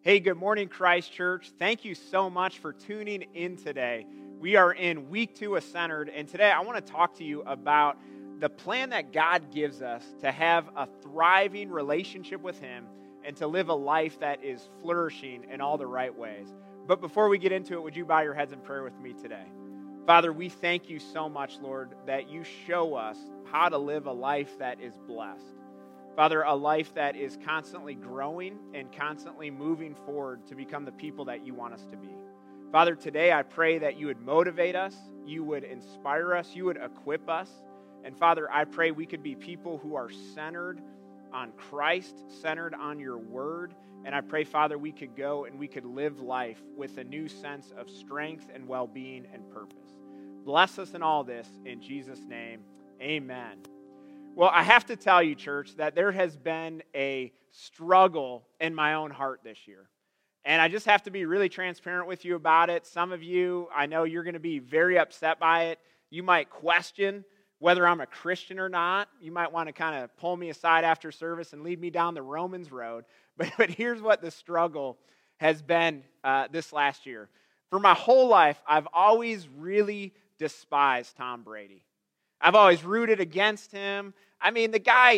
Hey, good morning, Christ Church. Thank you so much for tuning in today. We are in week 2 of Centered, and today I want to talk to you about the plan that God gives us to have a thriving relationship with Him and to live a life that is flourishing in all the right ways. But before we get into it, would you bow your heads in prayer with me today? Father, we thank you so much, Lord, that you show us how to live a life that is blessed. Father, a life that is constantly growing and constantly moving forward to become the people that you want us to be. Father, today I pray that you would motivate us, you would inspire us, you would equip us. And Father, I pray we could be people who are centered on Christ, centered on your word. And I pray, Father, we could go and we could live life with a new sense of strength and well-being and purpose. Bless us in all this. In Jesus' name, amen. Well, I have to tell you, church, that there has been a struggle in my own heart this year. And I just have to be really transparent with you about it. Some of you, I know you're going to be very upset by it. You might question whether I'm a Christian or not. You might want to kind of pull me aside after service and lead me down the Romans road. But here's what the struggle has been this last year. For my whole life, I've always really despised Tom Brady. I've always rooted against him. I mean, the guy,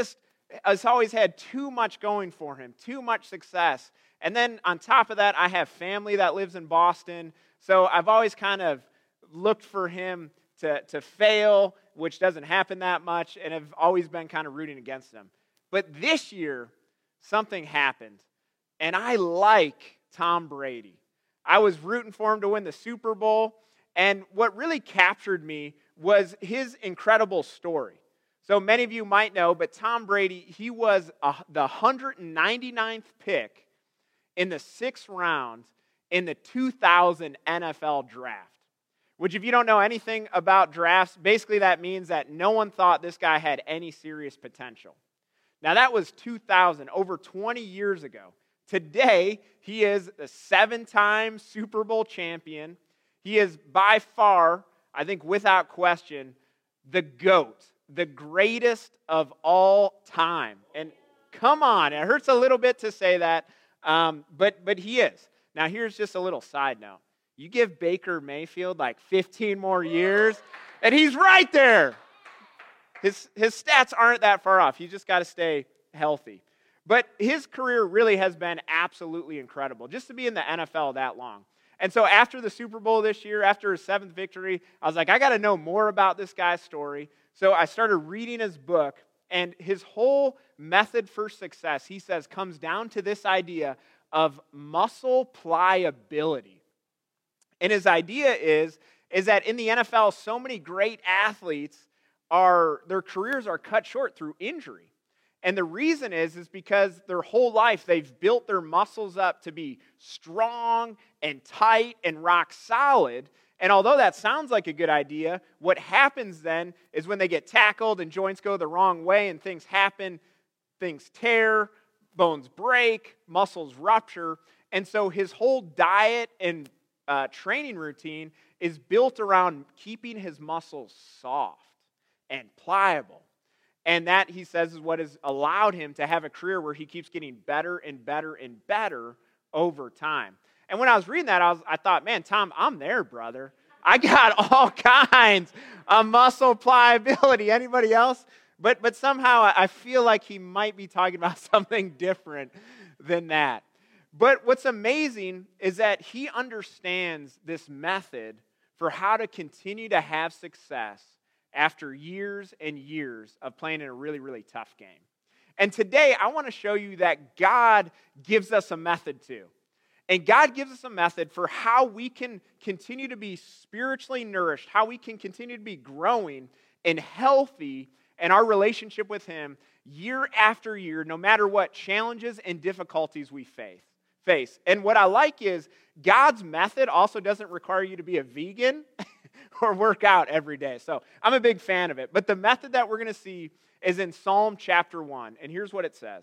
has always had too much going for him, too much success. And then on top of that, I have family that lives in Boston. So I've always kind of looked for him to fail, which doesn't happen that much, and have always been kind of rooting against him. But this year, something happened, and I like Tom Brady. I was rooting for him to win the Super Bowl, and what really captured me was his incredible story. So many of you might know, but Tom Brady, he was the 199th pick in the 6th round in the 2000 NFL draft. Which, if you don't know anything about drafts, basically that means that no one thought this guy had any serious potential. Now that was 2000, over 20 years ago. Today, he is a 7-time Super Bowl champion. He is by far, I think without question, the GOAT, the greatest of all time. And come on, it hurts a little bit to say that, but he is. Now here's just a little side note. You give Baker Mayfield like 15 more years, and he's right there. His stats aren't that far off. He's just got to stay healthy. But his career really has been absolutely incredible, just to be in the NFL that long. And so after the Super Bowl this year, after his 7th victory, I was like, I got to know more about this guy's story. So I started reading his book, and his whole method for success, he says, comes down to this idea of muscle pliability. And his idea is that in the NFL, so many great athletes, their careers are cut short through injury. And the reason is because their whole life they've built their muscles up to be strong and tight and rock solid. And although that sounds like a good idea, what happens then is when they get tackled and joints go the wrong way and things happen, things tear, bones break, muscles rupture. And so his whole diet and training routine is built around keeping his muscles soft and pliable. And that, he says, is what has allowed him to have a career where he keeps getting better and better and better over time. And when I was reading that, I thought, man, Tom, I'm there, brother. I got all kinds of muscle pliability. Anybody else? But somehow I feel like he might be talking about something different than that. But what's amazing is that he understands this method for how to continue to have success after years and years of playing in a really, really tough game. And today, I want to show you that God gives us a method too. And God gives us a method for how we can continue to be spiritually nourished, how we can continue to be growing and healthy in our relationship with Him year after year, no matter what challenges and difficulties we face. And what I like is God's method also doesn't require you to be a vegan or work out every day. So I'm a big fan of it. But the method that we're going to see is in Psalm chapter 1. And here's what it says.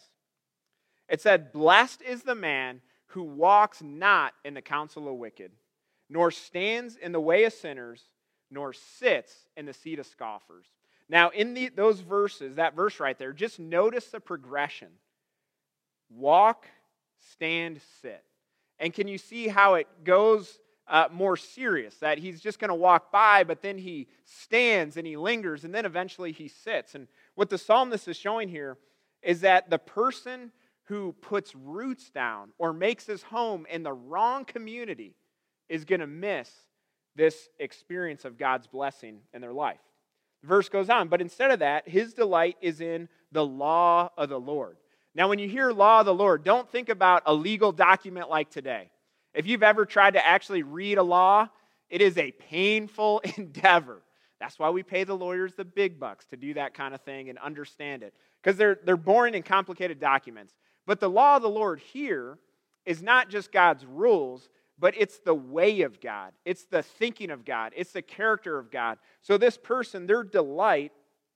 It said, "Blessed is the man who walks not in the counsel of wicked, nor stands in the way of sinners, nor sits in the seat of scoffers." Now, in those verses, that verse right there, just notice the progression. Walk stand, sit. And can you see how it goes more serious? That he's just going to walk by, but then he stands and he lingers, and then eventually he sits. And what the psalmist is showing here is that the person who puts roots down or makes his home in the wrong community is going to miss this experience of God's blessing in their life. The verse goes on, but instead of that, his delight is in the law of the Lord. Now, when you hear law of the Lord, don't think about a legal document like today. If you've ever tried to actually read a law, it is a painful endeavor. That's why we pay the lawyers the big bucks to do that kind of thing and understand it, because they're boring and complicated documents. But the law of the Lord here is not just God's rules, but it's the way of God. It's the thinking of God. It's the character of God. So this person, their delight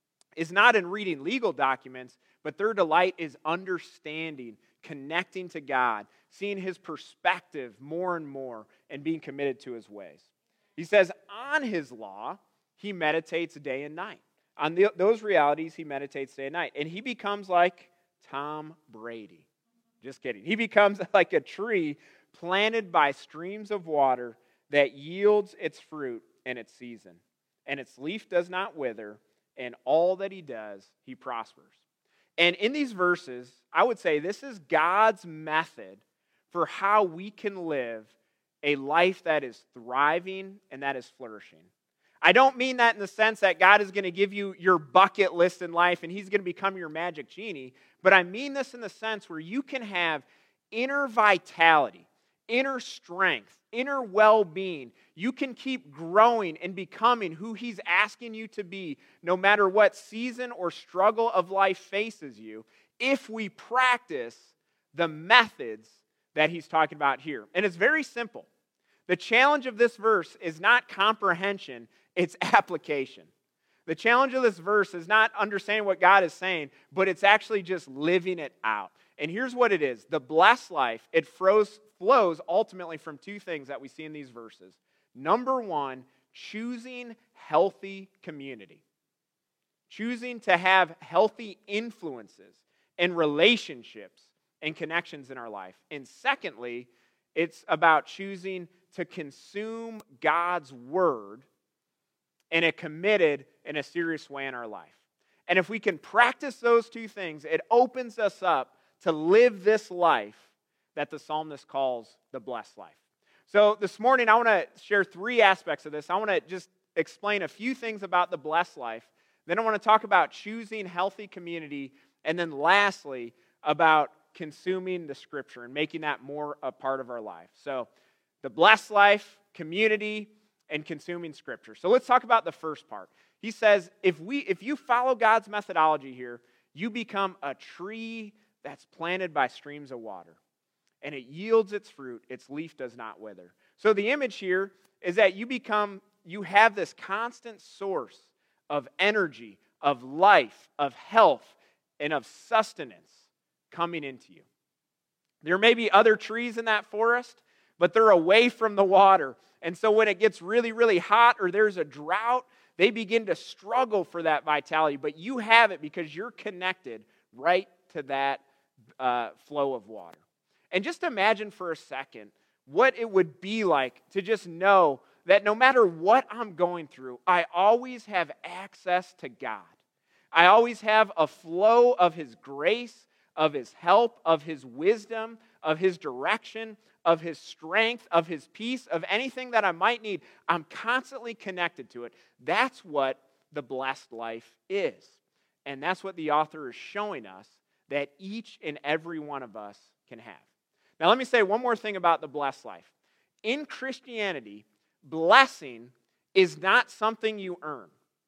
is not in reading legal documents, but their delight is understanding, connecting to God, seeing his perspective more and more, and being committed to his ways. He says, on his law, he meditates day and night. On those realities, he meditates day and night. And he becomes like Tom Brady. Just kidding. He becomes like a tree planted by streams of water that yields its fruit in its season. And its leaf does not wither, and all that he does, he prospers. And in these verses, I would say this is God's method for how we can live a life that is thriving and that is flourishing. I don't mean that in the sense that God is going to give you your bucket list in life and he's going to become your magic genie, but I mean this in the sense where you can have inner vitality, inner strength, inner well-being. You can keep growing and becoming who he's asking you to be, no matter what season or struggle of life faces you, if we practice the methods that he's talking about here. And it's very simple. The challenge of this verse is not comprehension, it's application. The challenge of this verse is not understanding what God is saying, but it's actually just living it out. And here's what it is. The blessed life, it flows ultimately from two things that we see in these verses. Number one, choosing healthy community. Choosing to have healthy influences and relationships and connections in our life. And secondly, it's about choosing to consume God's word in a committed and a serious way in our life. And if we can practice those two things, it opens us up to live this life that the psalmist calls the blessed life. So this morning, I want to share three aspects of this. I want to just explain a few things about the blessed life. Then I want to talk about choosing healthy community. And then lastly, about consuming the Scripture and making that more a part of our life. So the blessed life, community, and consuming Scripture. So let's talk about the first part. He says, if you follow God's methodology here, you become a tree that's planted by streams of water. And it yields its fruit, its leaf does not wither. So the image here is that you have this constant source of energy, of life, of health, and of sustenance coming into you. There may be other trees in that forest, but they're away from the water. And so when it gets really, really hot or there's a drought, they begin to struggle for that vitality. But you have it because you're connected right to that flow of water. And just imagine for a second what it would be like to just know that no matter what I'm going through, I always have access to God. I always have a flow of His grace, of His help, of His wisdom, of His direction, of His strength, of His peace, of anything that I might need. I'm constantly connected to it. That's what the blessed life is. And that's what the author is showing us that each and every one of us can have. Now let me say one more thing about the blessed life. In Christianity, blessing is not something you earn.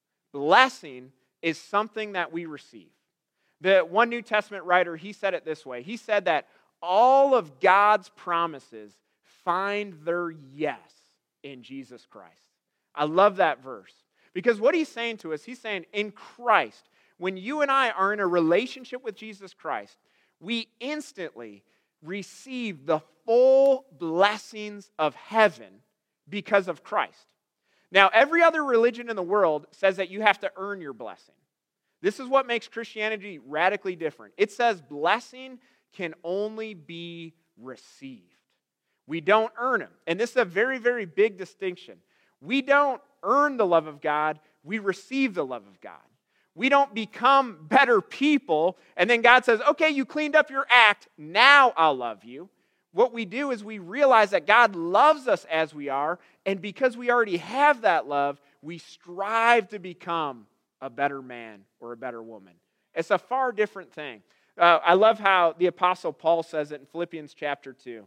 Blessing is something that we receive. The one New Testament writer, he said it this way. He said that all of God's promises find their yes in Jesus Christ. I love that verse. Because what he's saying to us, he's saying in Christ, when you and I are in a relationship with Jesus Christ, we instantly receive the full blessings of heaven because of Christ. Now, every other religion in the world says that you have to earn your blessing. This is what makes Christianity radically different. It says blessing can only be received. We don't earn them. And this is a very, very big distinction. We don't earn the love of God, we receive the love of God. We don't become better people, and then God says, okay, you cleaned up your act, now I'll love you. What we do is we realize that God loves us as we are, and because we already have that love, we strive to become a better man or a better woman. It's a far different thing. I love how the Apostle Paul says it in Philippians chapter 2.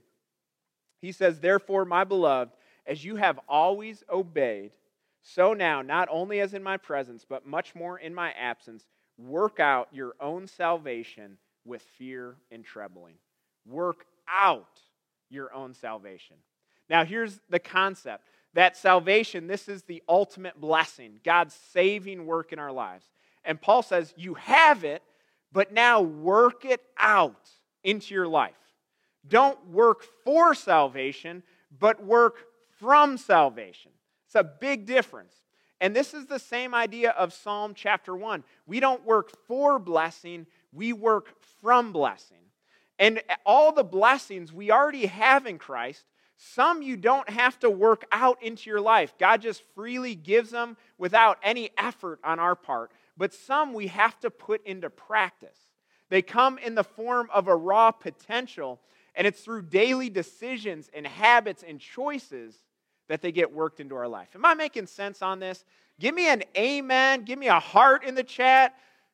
He says, therefore, my beloved, as you have always obeyed, so now, not only as in my presence, but much more in my absence, work out your own salvation with fear and trembling. Work out your own salvation. Now, here's the concept. That salvation, this is the ultimate blessing, God's saving work in our lives. And Paul says, you have it, but now work it out into your life. Don't work for salvation, but work from salvation. It's a big difference. And this is the same idea of Psalm chapter 1. We don't work for blessing, we work from blessing. And all the blessings we already have in Christ, some you don't have to work out into your life. God just freely gives them without any effort on our part. But some we have to put into practice. They come in the form of a raw potential, and it's through daily decisions and habits and choices that they get worked into our life. Am I making sense on this? Give me an amen. Give me a heart in the chat.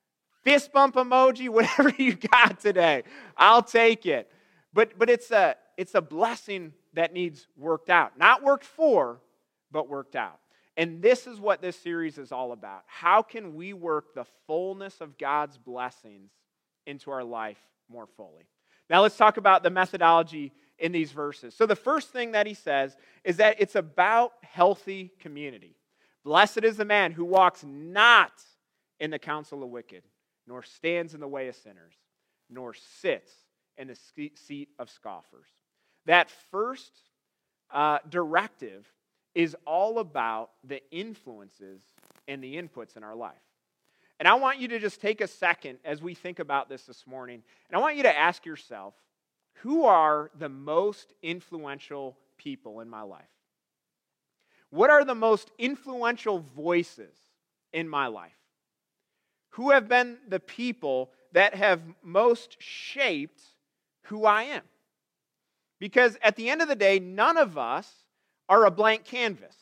Fist bump emoji, whatever you got today. I'll take it. But it's a blessing that needs worked out. Not worked for, but worked out. And this is what this series is all about. How can we work the fullness of God's blessings into our life more fully? Now let's talk about the methodology in these verses. So the first thing that he says is that it's about healthy community. Blessed is the man who walks not in the counsel of wicked, nor stands in the way of sinners, nor sits in the seat of scoffers. That first directive is all about the influences and the inputs in our life. And I want you to just take a second as we think about this morning, and I want you to ask yourself, who are the most influential people in my life? What are the most influential voices in my life? Who have been the people that have most shaped who I am? Because at the end of the day, none of us are a blank canvas.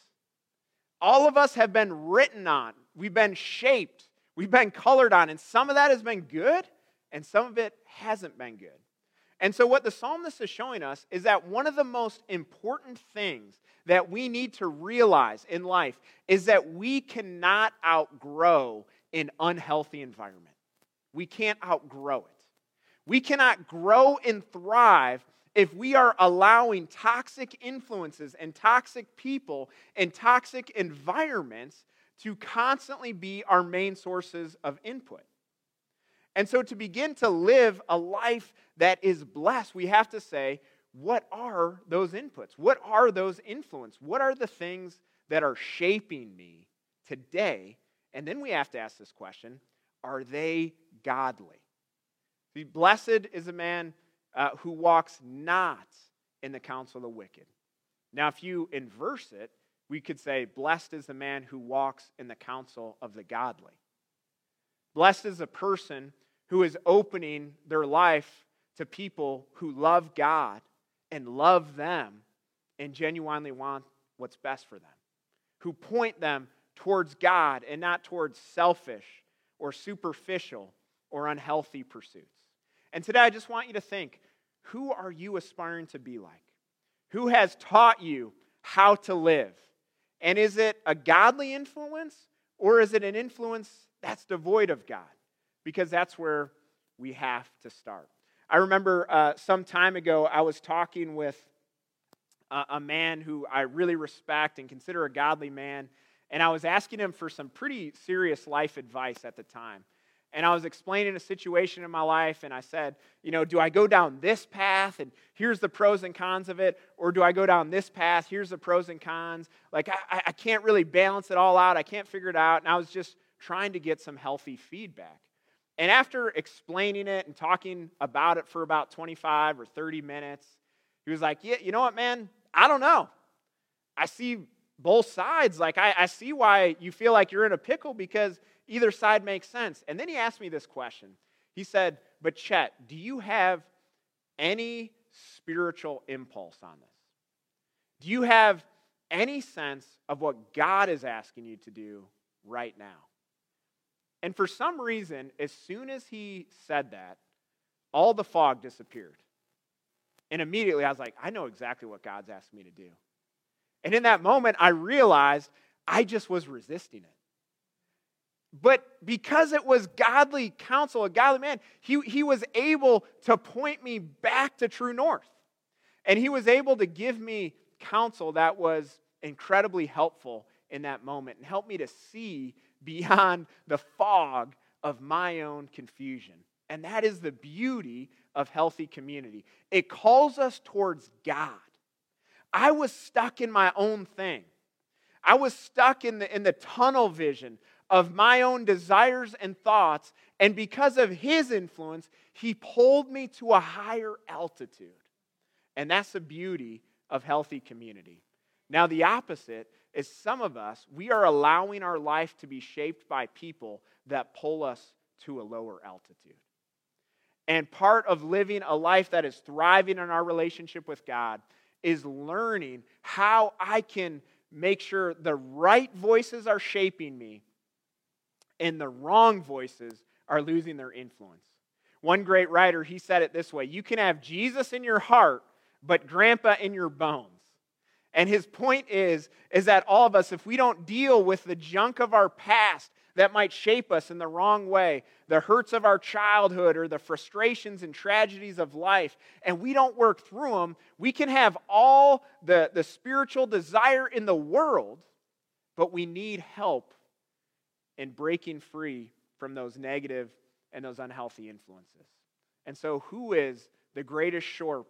All of us have been written on. We've been shaped. We've been colored on. And some of that has been good, and some of it hasn't been good. And so what the psalmist is showing us is that one of the most important things that we need to realize in life is that we cannot outgrow an unhealthy environment. We can't outgrow it. We cannot grow and thrive if we are allowing toxic influences and toxic people and toxic environments to constantly be our main sources of input. And so to begin to live a life that is blessed, we have to say, what are those inputs? What are those influences? What are the things that are shaping me today? And then we have to ask this question, are they godly? See, blessed is a man who walks not in the counsel of the wicked. Now, if you inverse it, we could say, blessed is the man who walks in the counsel of the godly. Blessed is a person who is opening their life to people who love God and love them and genuinely want what's best for them, who point them towards God and not towards selfish or superficial or unhealthy pursuits. And today I just want you to think, who are you aspiring to be like? Who has taught you how to live? And is it a godly influence or is it an influence that's devoid of God? Because that's where we have to start. I remember some time ago I was talking with a man who I really respect and consider a godly man, and I was asking him for some pretty serious life advice at the time. And I was explaining a situation in my life, and I said, do I go down this path, and here's the pros and cons of it, or do I go down this path, here's the pros and cons? Like, I can't really balance it all out. I can't figure it out. And I was just trying to get some healthy feedback. And after explaining it and talking about it for about 25 or 30 minutes, He was like, yeah, you know what, man? I don't know. I see both sides. Like, I see why you feel like you're in a pickle because either side makes sense. And then he asked me this question. He said, but Chet, do you have any spiritual impulse on this? Do you have any sense of what God is asking you to do right now? And for some reason, as soon as he said that, all the fog disappeared. And immediately I was like, I know exactly what God's asking me to do. And in that moment, I realized I just was resisting it. But because it was godly counsel, a godly man, he was able to point me back to true north. And he was able to give me counsel that was incredibly helpful in that moment and help me to see beyond the fog of my own confusion. And that is the beauty of healthy community. It calls us towards God. I was stuck in my own thing. I was stuck in the tunnel vision of my own desires and thoughts, and because of his influence, he pulled me to a higher altitude. And that's the beauty of healthy community. Now, the opposite is some of us, we are allowing our life to be shaped by people that pull us to a lower altitude. And part of living a life that is thriving in our relationship with God is learning how I can make sure the right voices are shaping me and the wrong voices are losing their influence. One great writer, he said it this way: you can have Jesus in your heart, but grandpa in your bones. And his point is that all of us, if we don't deal with the junk of our past that might shape us in the wrong way, the hurts of our childhood or the frustrations and tragedies of life, and we don't work through them, we can have all the spiritual desire in the world, but we need help in breaking free from those negative and those unhealthy influences. And so who is the greatest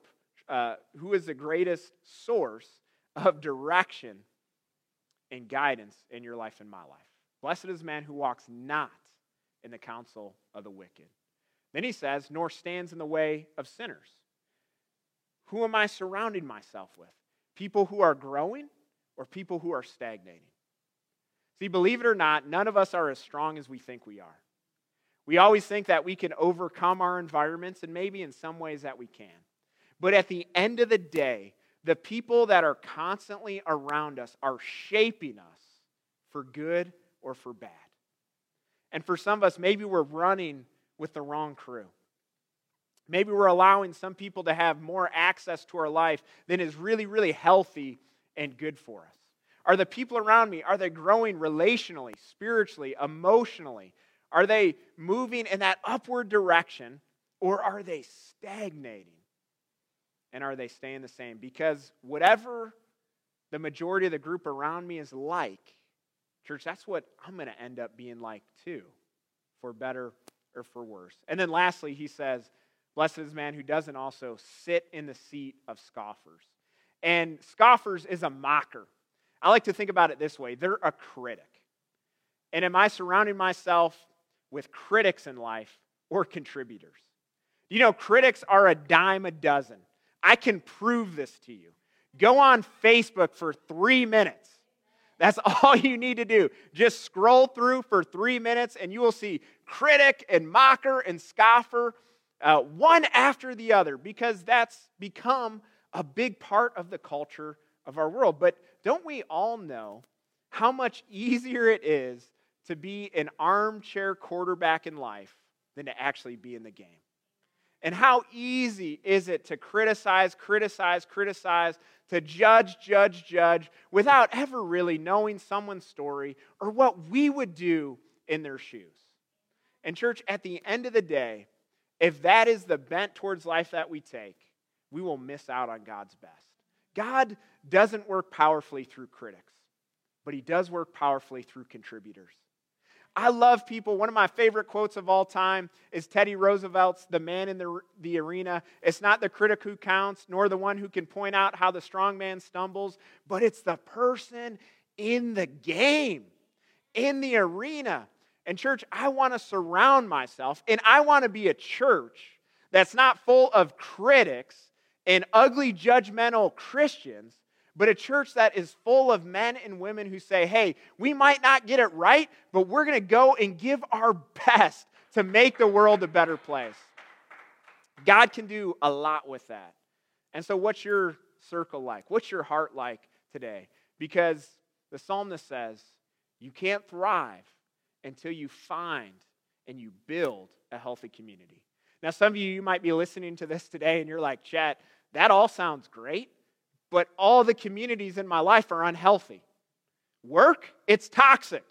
source of direction and guidance in your life and my life? Blessed is the man who walks not in the counsel of the wicked. Then he says, nor stands in the way of sinners. Who am I surrounding myself with? People who are growing or people who are stagnating? See, believe it or not, none of us are as strong as we think we are. We always think that we can overcome our environments, and maybe in some ways that we can. But at the end of the day, the people that are constantly around us are shaping us for good or for bad. And for some of us, maybe we're running with the wrong crew. Maybe we're allowing some people to have more access to our life than is really, really healthy and good for us. Are the people around me, are they growing relationally, spiritually, emotionally? Are they moving in that upward direction, or are they stagnating? And are they staying the same? Because whatever the majority of the group around me is like, church, that's what I'm going to end up being like too, for better or for worse. And then lastly, he says, blessed is the man who doesn't also sit in the seat of scoffers. And scoffers is a mocker. I like to think about it this way. They're a critic. And am I surrounding myself with critics in life or contributors? You know, critics are a dime a dozen. I can prove this to you. Go on Facebook for 3 minutes. That's all you need to do. Just scroll through for 3 minutes and you will see critic and mocker and scoffer one after the other, because that's become a big part of the culture of our world. But don't we all know how much easier it is to be an armchair quarterback in life than to actually be in the game? And how easy is it to criticize, to judge, without ever really knowing someone's story or what we would do in their shoes? And church, at the end of the day, if that is the bent towards life that we take, we will miss out on God's best. God doesn't work powerfully through critics, but he does work powerfully through contributors. I love people. One of my favorite quotes of all time is Teddy Roosevelt's "The man in the arena. It's not the critic who counts, nor the one who can point out how the strong man stumbles, but it's the person in the game, in the arena." And church, I want to surround myself, and I want to be a church that's not full of critics and ugly, judgmental Christians, but a church that is full of men and women who say, hey, we might not get it right, but we're going to go and give our best to make the world a better place. God can do a lot with that. And so what's your circle like? What's your heart like today? Because the psalmist says, you can't thrive until you find and you build a healthy community. Now, some of you might be listening to this today and you're like, Chet, that all sounds great, but all the communities in my life are unhealthy. Work, it's toxic.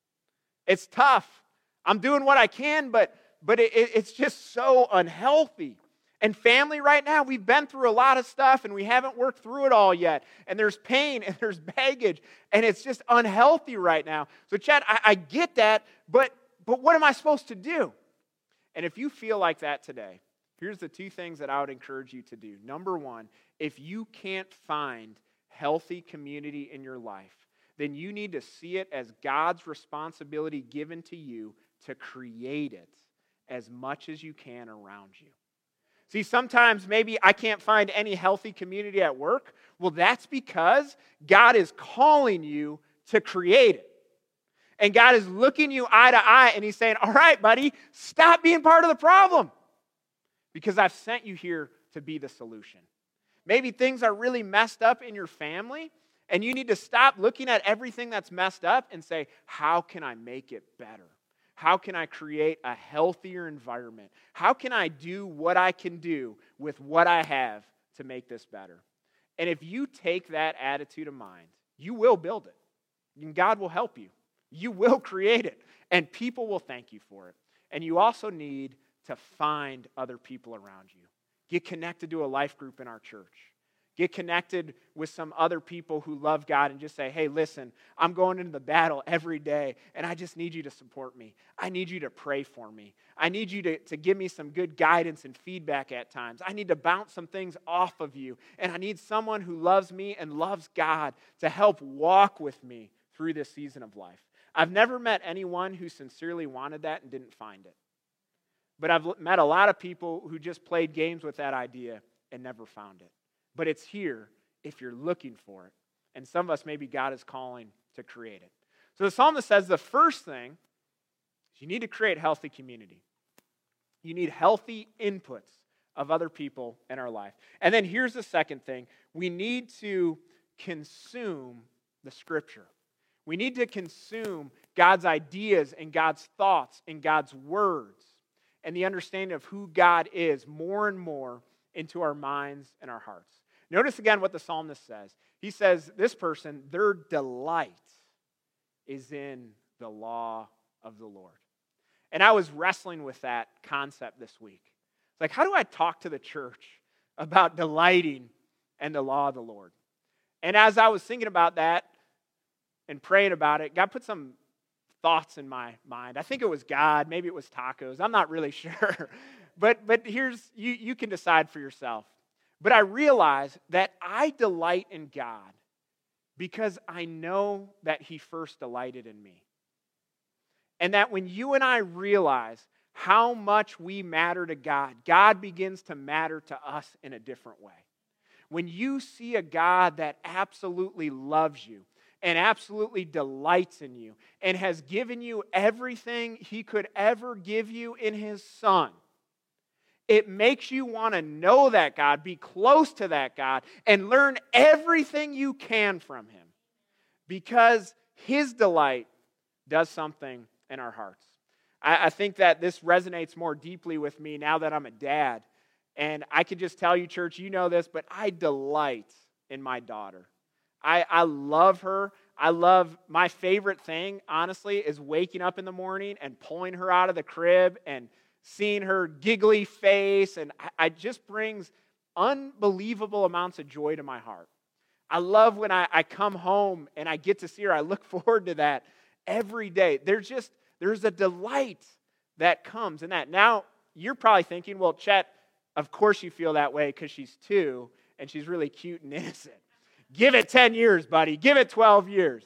It's tough. I'm doing what I can, but it's just so unhealthy. And family right now, we've been through a lot of stuff and we haven't worked through it all yet. And there's pain and there's baggage and it's just unhealthy right now. So Chad, I get that, but what am I supposed to do? And if you feel like that today, here's the two things that I would encourage you to do. Number one, if you can't find healthy community in your life, then you need to see it as God's responsibility given to you to create it as much as you can around you. See, sometimes maybe I can't find any healthy community at work. Well, that's because God is calling you to create it. And God is looking you eye to eye and He's saying, all right, buddy, stop being part of the problem because I've sent you here to be the solution. Maybe things are really messed up in your family and you need to stop looking at everything that's messed up and say, how can I make it better? How can I create a healthier environment? How can I do what I can do with what I have to make this better? And if you take that attitude of mind, you will build it. And God will help you. You will create it. And people will thank you for it. And you also need to find other people around you. Get connected to a life group in our church. Get connected with some other people who love God and just say, hey, listen, I'm going into the battle every day and I just need you to support me. I need you to pray for me. I need you to give me some good guidance and feedback at times. I need to bounce some things off of you. And I need someone who loves me and loves God to help walk with me through this season of life. I've never met anyone who sincerely wanted that and didn't find it. But I've met a lot of people who just played games with that idea and never found it. But it's here if you're looking for it. And some of us, maybe God is calling to create it. So the psalmist says the first thing is you need to create healthy community. You need healthy inputs of other people in our life. And then here's the second thing. We need to consume the Scripture. We need to consume God's ideas and God's thoughts and God's words and the understanding of who God is more and more into our minds and our hearts. Notice again what the psalmist says. He says, this person, their delight is in the law of the Lord. And I was wrestling with that concept this week. It's like, how do I talk to the church about delighting in the law of the Lord? And as I was thinking about that and praying about it, God put some thoughts in my mind. I think it was God, maybe it was tacos. I'm not really sure. But here's, you can decide for yourself. But I realize that I delight in God because I know that He first delighted in me. And that when you and I realize how much we matter to God, God begins to matter to us in a different way. When you see a God that absolutely loves you and absolutely delights in you and has given you everything He could ever give you in His Son, it makes you want to know that God, be close to that God, and learn everything you can from Him. Because His delight does something in our hearts. I think that this resonates more deeply with me now that I'm a dad. And I could just tell you, church, you know this, but I delight in my daughter. I love her. My favorite thing, honestly, is waking up in the morning and pulling her out of the crib and seeing her giggly face, and it just brings unbelievable amounts of joy to my heart. I love when I come home and I get to see her. I look forward to that every day. There's a delight that comes in that. Now, you're probably thinking, well, Chet, of course you feel that way because she's 2 and she's really cute and innocent. Give it 10 years, buddy. Give it 12 years.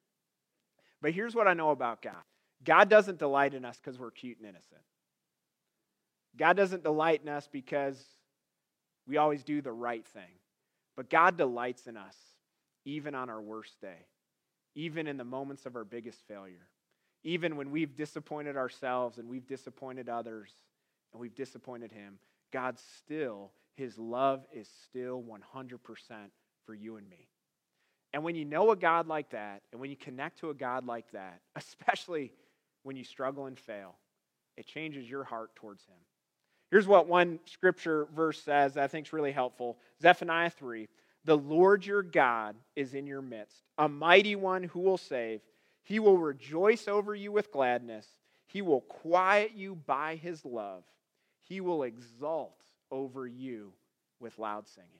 But here's what I know about God. God doesn't delight in us because we're cute and innocent. God doesn't delight in us because We always do the right thing. But God delights in us, even on our worst day, even in the moments of our biggest failure, even when we've disappointed ourselves and we've disappointed others and we've disappointed Him. God still, His love is still 100% for you and me. And when you know a God like that, and when you connect to a God like that, especially when you struggle and fail, it changes your heart towards Him. Here's what one scripture verse says that I think is really helpful. Zephaniah 3, "The Lord your God is in your midst, a mighty one who will save. He will rejoice over you with gladness. He will quiet you by His love. He will exult over you with loud singing."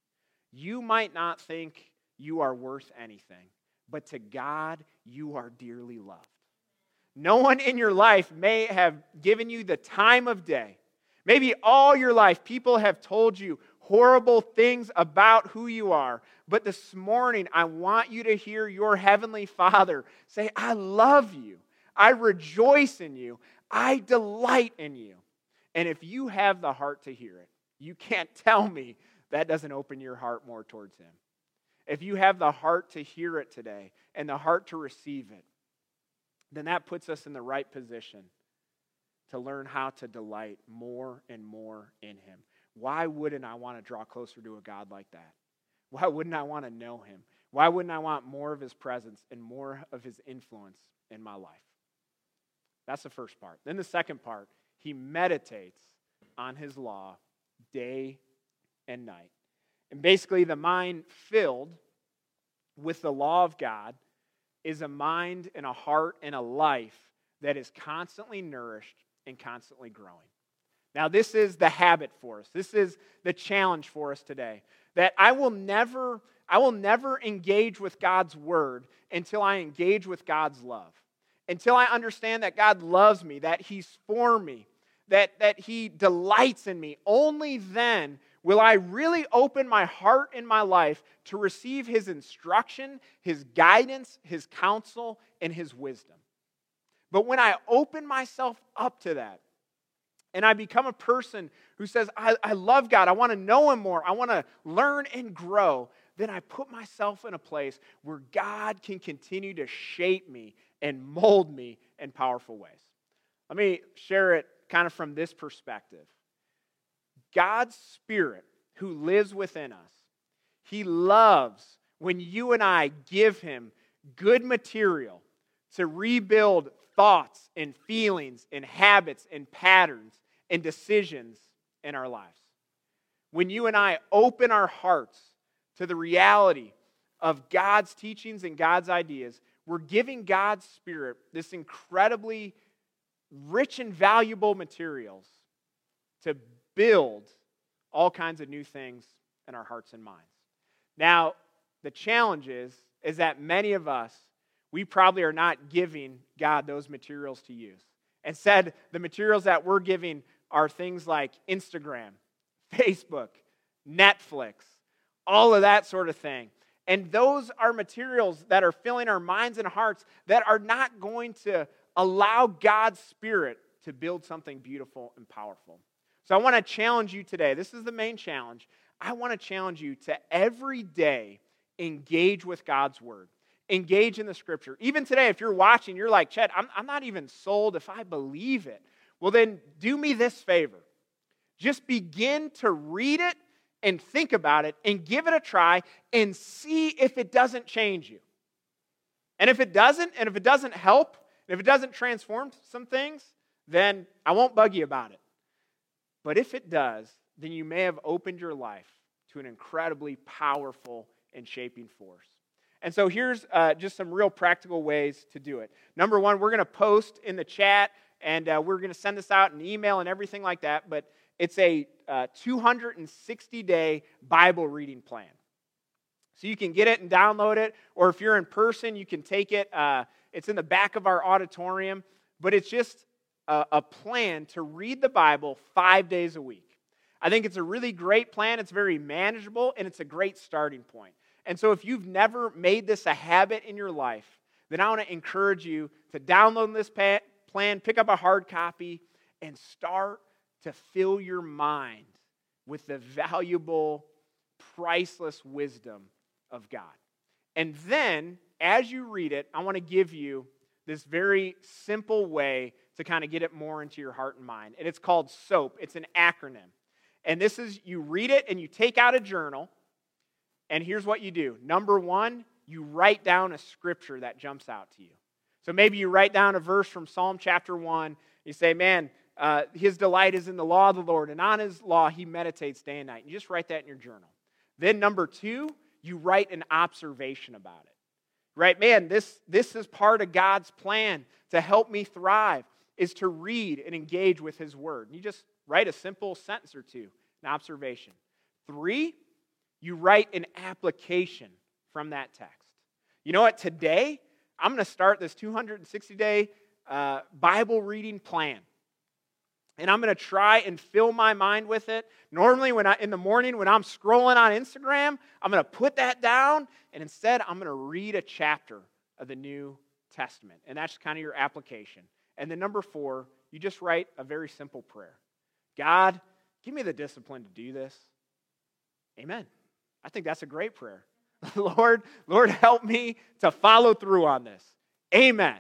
You might not think you are worth anything, but to God, you are dearly loved. No one in your life may have given you the time of day. Maybe all your life, people have told you horrible things about who you are. But this morning, I want you to hear your Heavenly Father say, "I love you. I rejoice in you. I delight in you." And if you have the heart to hear it, you can't tell me that doesn't open your heart more towards Him. If you have the heart to hear it today and the heart to receive it, then that puts us in the right position to learn how to delight more and more in Him. Why wouldn't I want to draw closer to a God like that? Why wouldn't I want to know Him? Why wouldn't I want more of His presence and more of His influence in my life? That's the first part. Then the second part, he meditates on His law day and night. And basically, the mind filled with the law of God is a mind and a heart and a life that is constantly nourished and constantly growing. Now, this is the habit for us. This is the challenge for us today. That I will never engage with God's word until I engage with God's love. Until I understand that God loves me, that He's for me, that He delights in me. Only then will I really open my heart and my life to receive His instruction, His guidance, His counsel, and His wisdom. But when I open myself up to that, and I become a person who says, I love God, I want to know Him more, I want to learn and grow, then I put myself in a place where God can continue to shape me and mold me in powerful ways. Let me share it kind of from this perspective. God's Spirit who lives within us, He loves when you and I give Him good material to rebuild thoughts and feelings and habits and patterns and decisions in our lives. When you and I open our hearts to the reality of God's teachings and God's ideas, we're giving God's Spirit this incredibly rich and valuable materials to build all kinds of new things in our hearts and minds. Now, the challenge is that many of us, we probably are not giving God those materials to use. Instead, the materials that we're giving are things like Instagram, Facebook, Netflix, all of that sort of thing. And those are materials that are filling our minds and hearts that are not going to allow God's Spirit to build something beautiful and powerful. So I want to challenge you today. This is the main challenge. I want to challenge you to every day engage with God's Word. Engage in the Scripture. Even today, if you're watching, you're like, Chet, I'm not even sold if I believe it. Well, then do me this favor. Just begin to read it and think about it and give it a try and see if it doesn't change you. And if it doesn't help, and if it doesn't transform some things, then I won't bug you about it. But if it does, then you may have opened your life to an incredibly powerful and shaping force. And so here's just some real practical ways to do it. Number one, we're going to post in the chat, and we're going to send this out in email and everything like that, but it's a 260-day Bible reading plan. So you can get it and download it, or if you're in person, you can take it. It's in the back of our auditorium, but it's just a plan to read the Bible 5 days a week. I think it's a really great plan. It's very manageable, and it's a great starting point. And so if you've never made this a habit in your life, then I want to encourage you to download this plan, pick up a hard copy, and start to fill your mind with the valuable, priceless wisdom of God. And then, as you read it, I want to give you this very simple way to kind of get it more into your heart and mind. And it's called SOAP. It's an acronym. And this is, you read it and you take out a journal, and here's what you do. Number one, you write down a scripture that jumps out to you. So maybe you write down a verse from Psalm chapter 1. You say, man, his delight is in the law of the Lord, and on his law he meditates day and night. You just write that in your journal. Then number two, you write an observation about it. Right, man, this is part of God's plan to help me thrive, is to read and engage with his word. You just write a simple sentence or two, an observation. 3, you write an application from that text. You know what? Today, I'm going to start this 260-day Bible reading plan. And I'm going to try and fill my mind with it. Normally, in the morning when I'm scrolling on Instagram, I'm going to put that down, and instead I'm going to read a chapter of the New Testament. And that's kind of your application. And then number 4, you just write a very simple prayer. God, give me the discipline to do this. Amen. I think that's a great prayer. Lord, help me to follow through on this. Amen.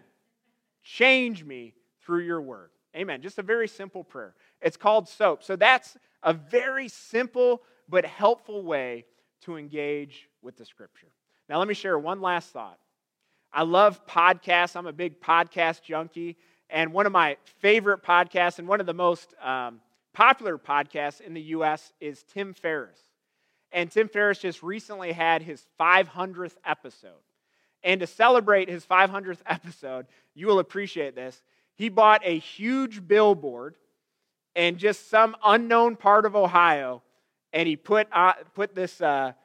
Change me through your word. Amen. Just a very simple prayer. It's called SOAP. So that's a very simple but helpful way to engage with the Scripture. Now let me share one last thought. I love podcasts. I'm a big podcast junkie. And one of my favorite podcasts and one of the most popular podcasts in the U.S. is Tim Ferriss. And Tim Ferriss just recently had his 500th episode. And to celebrate his 500th episode, you will appreciate this, he bought a huge billboard in just some unknown part of Ohio, and he put this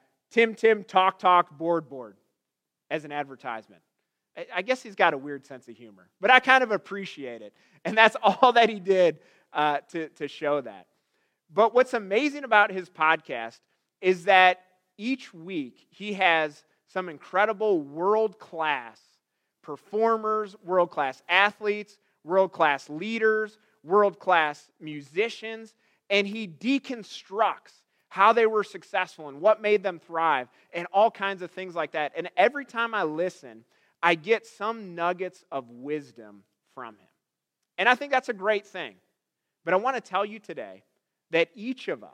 Tim Talk board as an advertisement. I guess he's got a weird sense of humor, but I kind of appreciate it. And that's all that he did to show that. But what's amazing about his podcast is that each week he has some incredible world-class performers, world-class athletes, world-class leaders, world-class musicians, and he deconstructs how they were successful and what made them thrive and all kinds of things like that. And every time I listen, I get some nuggets of wisdom from him. And I think that's a great thing. But I want to tell you today that each of us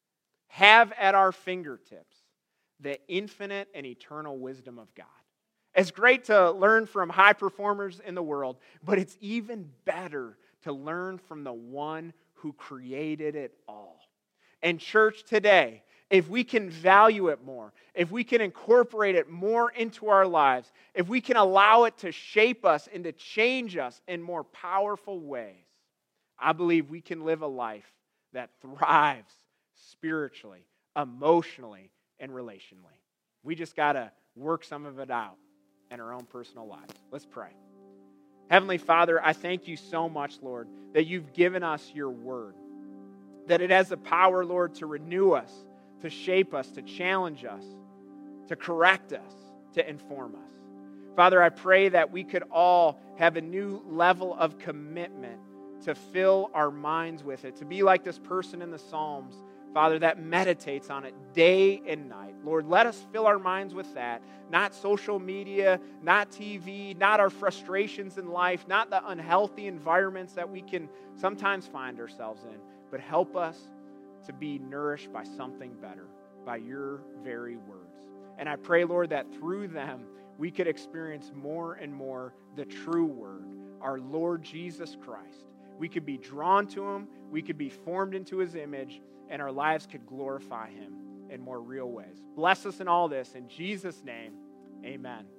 have at our fingertips the infinite and eternal wisdom of God. It's great to learn from high performers in the world, but it's even better to learn from the one who created it all. And church, today, if we can value it more, if we can incorporate it more into our lives, if we can allow it to shape us and to change us in more powerful ways, I believe we can live a life that thrives spiritually, emotionally, and relationally. We just got to work some of it out in our own personal lives. Let's pray. Heavenly Father, I thank you so much, Lord, that you've given us your word, that it has the power, Lord, to renew us, to shape us, to challenge us, to correct us, to inform us. Father, I pray that we could all have a new level of commitment to fill our minds with it, to be like this person in the Psalms, Father, that meditates on it day and night. Lord, let us fill our minds with that, not social media, not TV, not our frustrations in life, not the unhealthy environments that we can sometimes find ourselves in, but help us to be nourished by something better, by your very words. And I pray, Lord, that through them we could experience more and more the true word, our Lord Jesus Christ. We could be drawn to him, we could be formed into his image, and our lives could glorify him in more real ways. Bless us in all this. In Jesus' name, amen.